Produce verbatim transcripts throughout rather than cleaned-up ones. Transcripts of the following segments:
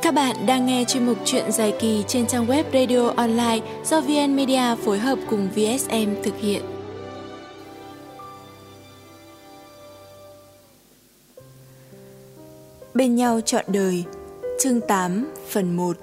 Các bạn đang nghe chuyên mục truyện dài kỳ trên trang web Radio Online do vê en Media phối hợp cùng vê ét em thực hiện. Bên nhau trọn đời, chương tám, phần một.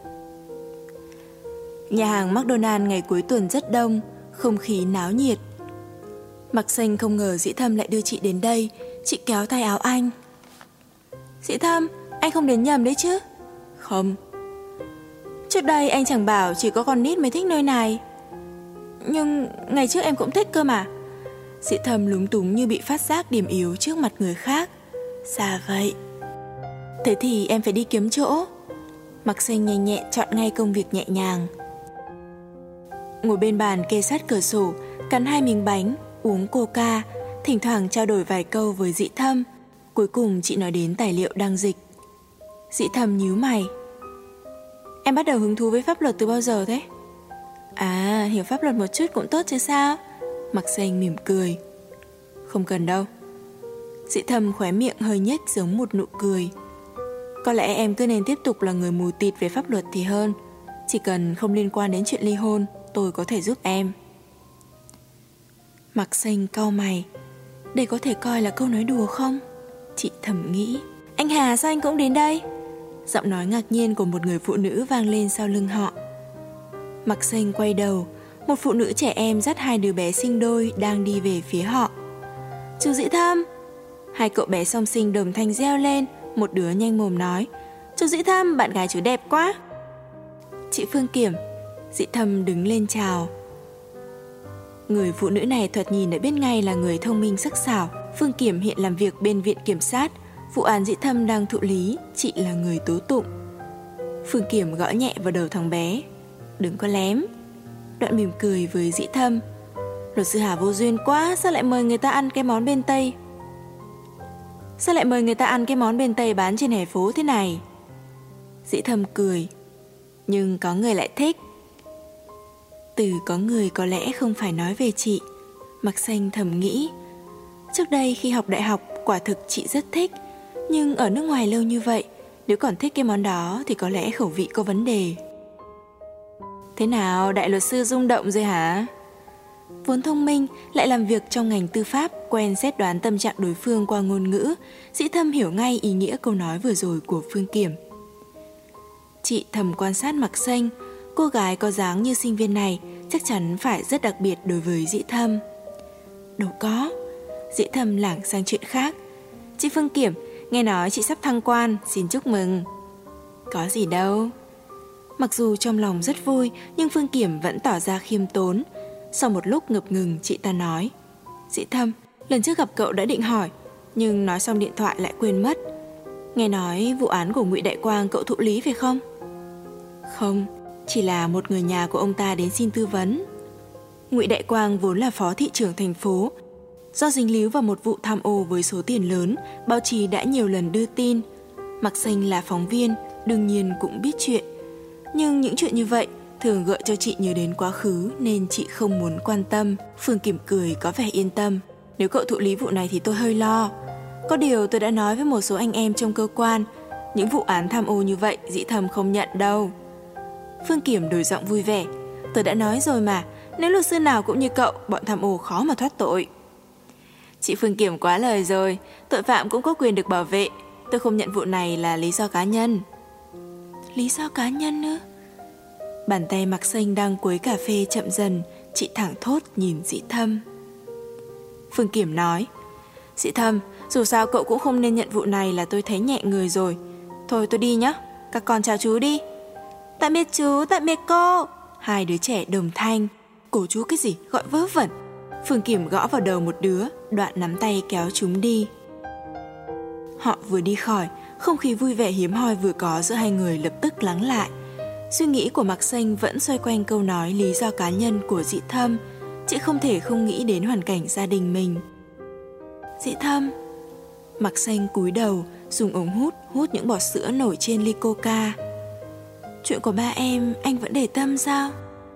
Nhà hàng McDonald ngày cuối tuần rất đông, không khí náo nhiệt. Mặc Xanh không ngờ Dĩ Thâm lại đưa chị đến đây. Chị kéo tay áo anh. Dĩ Thâm, anh không đến nhầm đấy chứ? Không. Trước đây anh chẳng bảo chỉ có con nít mới thích nơi này. Nhưng ngày trước em cũng thích cơ mà. Dĩ Thâm lúng túng như bị phát giác điểm yếu trước mặt người khác. Sao vậy? Thế thì em phải đi kiếm chỗ. Mặc Xanh nhanh nhẹn chọn ngay công việc nhẹ nhàng. Ngồi bên bàn kê sát cửa sổ, cắn hai miếng bánh, uống coca, thỉnh thoảng trao đổi vài câu với Dĩ Thâm. Cuối cùng chị nói đến tài liệu đang dịch. Dĩ Thâm nhíu mày. Em bắt đầu hứng thú với pháp luật từ bao giờ thế? À, hiểu pháp luật một chút cũng tốt chứ sao? Mặc Xanh mỉm cười. Không cần đâu. Dĩ Thâm khóe miệng hơi nhếch giống một nụ cười. Có lẽ em cứ nên tiếp tục là người mù tịt về pháp luật thì hơn. Chỉ cần không liên quan đến chuyện ly hôn, tôi có thể giúp em. Mặc Xanh cau mày. Đây có thể coi là câu nói đùa không? Chị thầm nghĩ. Anh Hà, sao anh cũng đến đây? Giọng nói ngạc nhiên của một người phụ nữ vang lên sau lưng họ. Mặc Xanh quay đầu. Một phụ nữ trẻ em dắt hai đứa bé sinh đôi đang đi về phía họ. Chú Dĩ Thâm. Hai cậu bé song sinh đồng thanh reo lên. Một đứa nhanh mồm nói. Chú Dĩ Thâm, bạn gái chú đẹp quá. Chị Phương Kiểm. Dĩ Thâm đứng lên chào. Người phụ nữ này thoạt nhìn đã biết ngay là người thông minh sắc sảo. Phương Kiểm hiện làm việc bên viện kiểm sát. Vụ án Dĩ Thâm đang thụ lý, chị là người tố tụng. Phương Kiểm gõ nhẹ vào đầu thằng bé. Đừng có lém. Đoạn mỉm cười với Dĩ Thâm. Luật sư Hà vô duyên quá, sao lại mời người ta ăn cái món bên Tây? Sao lại mời người ta ăn cái món bên Tây bán trên hè phố thế này? Dĩ Thâm cười. Nhưng có người lại thích. Từ có người có lẽ không phải nói về chị. Mặc Xanh thầm nghĩ. Trước đây khi học đại học, quả thực chị rất thích. Nhưng ở nước ngoài lâu như vậy, nếu còn thích cái món đó thì có lẽ khẩu vị có vấn đề. Thế nào, đại luật sư rung động rồi hả? Vốn thông minh, lại làm việc trong ngành tư pháp, quen xét đoán tâm trạng đối phương qua ngôn ngữ, Dĩ Thâm hiểu ngay ý nghĩa câu nói vừa rồi của Phương Kiểm. Chị thầm quan sát Mặc Xanh. Cô gái có dáng như sinh viên này chắc chắn phải rất đặc biệt đối với Dĩ Thâm. Đâu có. Dĩ Thâm lảng sang chuyện khác. Chị Phương Kiểm, nghe nói chị sắp thăng quan, xin chúc mừng. Có gì đâu. Mặc dù trong lòng rất vui, nhưng Phương Kiểm vẫn tỏ ra khiêm tốn. Sau một lúc ngập ngừng, chị ta nói. Dĩ Thâm, lần trước gặp cậu đã định hỏi, nhưng nói xong điện thoại lại quên mất. Nghe nói vụ án của Ngụy Đại Quang cậu thụ lý phải không? Không, chỉ là một người nhà của ông ta đến xin tư vấn. Ngụy Đại Quang vốn là phó thị trưởng thành phố. Do dính líu vào một vụ tham ô với số tiền lớn, báo chí đã nhiều lần đưa tin. Mặc Xanh là phóng viên, đương nhiên cũng biết chuyện. Nhưng những chuyện như vậy thường gợi cho chị nhớ đến quá khứ nên chị không muốn quan tâm. Phương Kiểm cười có vẻ yên tâm. Nếu cậu thụ lý vụ này thì tôi hơi lo. Có điều tôi đã nói với một số anh em trong cơ quan, những vụ án tham ô như vậy Dĩ Thâm không nhận đâu. Phương Kiểm đổi giọng vui vẻ. Tôi đã nói rồi mà, nếu luật sư nào cũng như cậu, bọn tham ô khó mà thoát tội. Chị Phương Kiểm quá lời rồi, tội phạm cũng có quyền được bảo vệ. Tôi không nhận vụ này là lý do cá nhân. Lý do cá nhân ư? Bàn tay Mặc Xanh đang quấy cà phê chậm dần. Chị thẳng thốt nhìn Dĩ Thâm. Phương Kiểm nói. Dĩ Thâm, dù sao cậu cũng không nên nhận vụ này là tôi thấy nhẹ người rồi. Thôi tôi đi nhé, các con chào chú đi. Tạm biệt chú, tạm biệt cô. Hai đứa trẻ đồng thanh. Cổ chú cái gì, gọi vớ vẩn. Phương Kiểm gõ vào đầu một đứa, đoạn nắm tay kéo chúng đi. Họ vừa đi khỏi, không khí vui vẻ hiếm hoi vừa có giữa hai người lập tức lắng lại. Suy nghĩ của Mặc Xanh vẫn xoay quanh câu nói lý do cá nhân của Dĩ Thâm. Chị không thể không nghĩ đến hoàn cảnh gia đình mình. Dĩ Thâm. Mặc Xanh cúi đầu, dùng ống hút hút những bọt sữa nổi trên ly coca. Chuyện của ba em anh vẫn để tâm sao?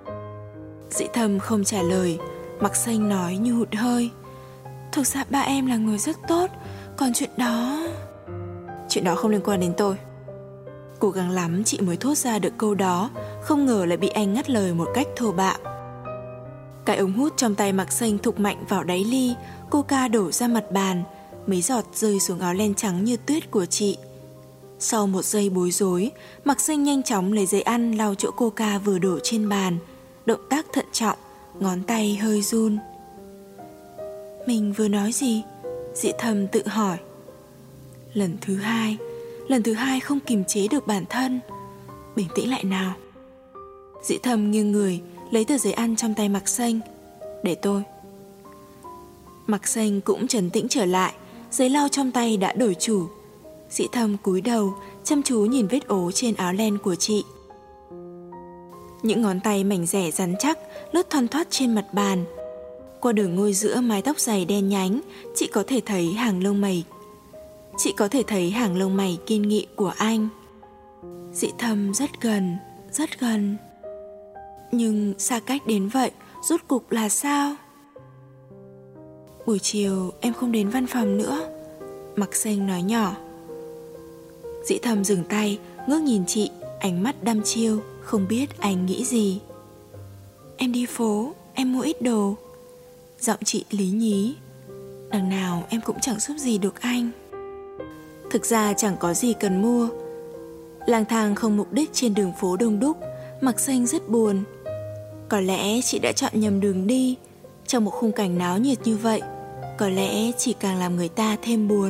Dĩ Thâm không trả lời. Mặc Xanh nói như hụt hơi. Thực ra ba em là người rất tốt, còn chuyện đó... Chuyện đó không liên quan đến tôi. Cố gắng lắm chị mới thốt ra được câu đó, không ngờ lại bị anh ngắt lời một cách thô bạo. Cái ống hút trong tay Mạc Xanh thục mạnh vào đáy ly, coca đổ ra mặt bàn, mấy giọt rơi xuống áo len trắng như tuyết của chị. Sau một giây bối rối, Mạc Xanh nhanh chóng lấy giấy ăn lau chỗ coca vừa đổ trên bàn, động tác thận trọng, ngón tay hơi run. Mình vừa nói gì? Dị Thầm tự hỏi. Lần thứ hai, lần thứ hai không kiềm chế được bản thân. Bình tĩnh lại nào. Dị Thầm nghiêng người, lấy tờ giấy ăn trong tay Mạc Xanh. Để tôi. Mạc Xanh cũng trấn tĩnh trở lại, giấy lau trong tay đã đổi chủ. Dị Thầm cúi đầu, chăm chú nhìn vết ố trên áo len của chị. Những ngón tay mảnh dẻ rắn chắc lướt thoăn thoắt trên mặt bàn. Qua đường ngôi giữa mái tóc dày đen nhánh, chị có thể thấy hàng lông mày. Chị có thể thấy hàng lông mày kiên nghị của anh. Dị Thầm rất gần, rất gần. Nhưng xa cách đến vậy, rốt cục là sao? Buổi chiều em không đến văn phòng nữa, Mạc Xanh nói nhỏ. Dị Thầm dừng tay, ngước nhìn chị, ánh mắt đăm chiêu, không biết anh nghĩ gì. Em đi phố, em mua ít đồ. Giọng chị lý nhí. Đằng nào em cũng chẳng giúp gì được anh. Thực ra chẳng có gì cần mua. Lang thang không mục đích trên đường phố đông đúc, Mạc Xanh rất buồn. Có lẽ chị đã chọn nhầm đường đi. Trong một khung cảnh náo nhiệt như vậy, có lẽ chỉ càng làm người ta thêm buồn.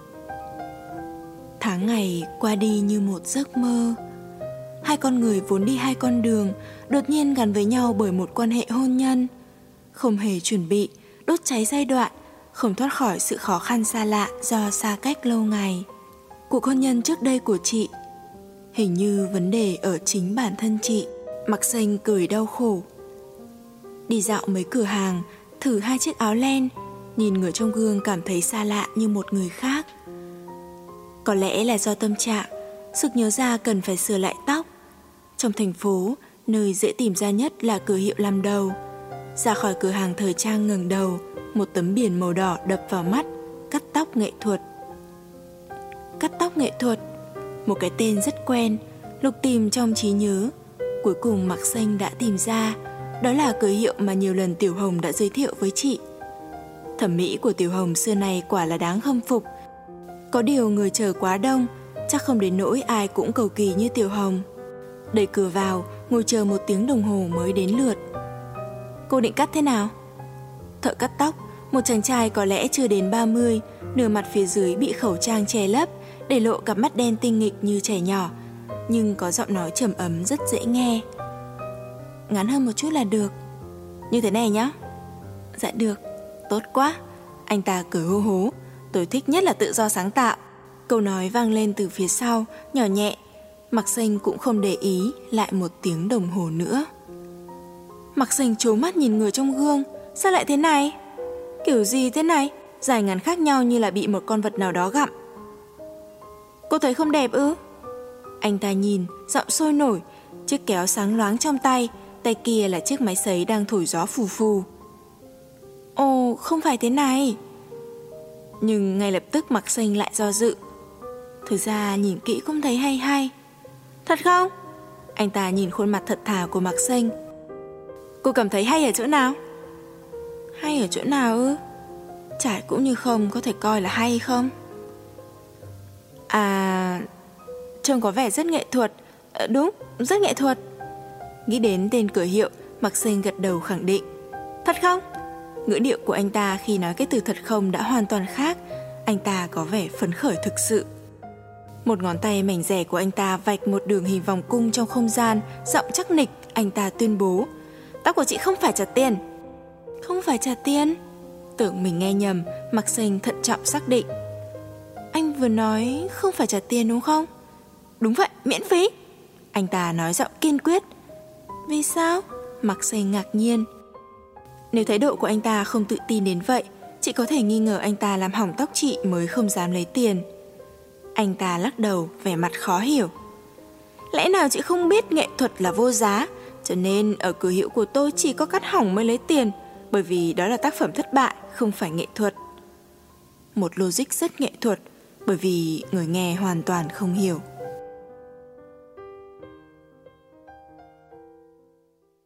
Tháng ngày qua đi như một giấc mơ. Hai con người vốn đi hai con đường, đột nhiên gắn với nhau bởi một quan hệ hôn nhân. Không hề chuẩn bị, đốt cháy giai đoạn, không thoát khỏi sự khó khăn xa lạ do xa cách lâu ngày. Cuộc hôn nhân trước đây của chị, hình như vấn đề ở chính bản thân chị. Mạc Xanh cười đau khổ. Đi dạo mấy cửa hàng, thử hai chiếc áo len, nhìn người trong gương cảm thấy xa lạ như một người khác. Có lẽ là do tâm trạng, sực nhớ ra cần phải sửa lại tóc. Trong thành phố, nơi dễ tìm ra nhất là cửa hiệu làm đầu. Ra khỏi cửa hàng thời trang ngẩng đầu, một tấm biển màu đỏ đập vào mắt, cắt tóc nghệ thuật. Cắt tóc nghệ thuật, một cái tên rất quen, lục tìm trong trí nhớ. Cuối cùng Mạc Xanh đã tìm ra, đó là cửa hiệu mà nhiều lần Tiểu Hồng đã giới thiệu với chị. Thẩm mỹ của Tiểu Hồng xưa này quả là đáng khâm phục. Có điều người chờ quá đông, chắc không đến nỗi ai cũng cầu kỳ như Tiểu Hồng. Đẩy cửa vào, ngồi chờ một tiếng đồng hồ mới đến lượt. Cô định cắt thế nào? Thợ cắt tóc, một chàng trai có lẽ chưa đến ba mươi, nửa mặt phía dưới bị khẩu trang che lấp, để lộ cặp mắt đen tinh nghịch như trẻ nhỏ, nhưng có giọng nói trầm ấm rất dễ nghe. Ngắn hơn một chút là được. Như thế này nhá. Dạ được, tốt quá. Anh ta cười hô hố. Tôi thích nhất là tự do sáng tạo. Câu nói vang lên từ phía sau, nhỏ nhẹ. Mạc Xanh cũng không để ý, lại một tiếng đồng hồ nữa. Mạc Xanh trố mắt nhìn người trong gương. Sao lại thế này? Kiểu gì thế này? Dài ngắn khác nhau như là bị một con vật nào đó gặm. Cô thấy không đẹp ư? Anh ta nhìn, giọng sôi nổi. Chiếc kéo sáng loáng trong tay, tay kia là chiếc máy sấy đang thổi gió phù phù. Ồ, không phải thế này. Nhưng ngay lập tức Mạc Xanh lại do dự. Thực ra nhìn kỹ cũng thấy hay hay. Thật không? Anh ta nhìn khuôn mặt thật thà của Mạc Xanh. Cô cảm thấy hay ở chỗ nào? Hay ở chỗ nào ư? Trải cũng như không, có thể coi là hay không? À, trông có vẻ rất nghệ thuật. à, Đúng, rất nghệ thuật. Nghĩ đến tên cửa hiệu, Mạc Xanh gật đầu khẳng định. Thật không? Ngữ điệu của anh ta khi nói cái từ thật không đã hoàn toàn khác. Anh ta có vẻ phấn khởi thực sự. Một ngón tay mảnh dẻ của anh ta vạch một đường hình vòng cung trong không gian, giọng chắc nịch, anh ta tuyên bố. Tóc của chị không phải trả tiền. Không phải trả tiền? Tưởng mình nghe nhầm, Mạc Xanh thận trọng xác định. Anh vừa nói không phải trả tiền đúng không? Đúng vậy, miễn phí. Anh ta nói giọng kiên quyết. Vì sao? Mạc Xanh ngạc nhiên. Nếu thái độ của anh ta không tự tin đến vậy, chị có thể nghi ngờ anh ta làm hỏng tóc chị mới không dám lấy tiền. Anh ta lắc đầu, vẻ mặt khó hiểu. Lẽ nào chị không biết nghệ thuật là vô giá, cho nên ở cửa hiệu của tôi chỉ có cắt hỏng mới lấy tiền, bởi vì đó là tác phẩm thất bại, không phải nghệ thuật. Một logic rất nghệ thuật, bởi vì người nghe hoàn toàn không hiểu.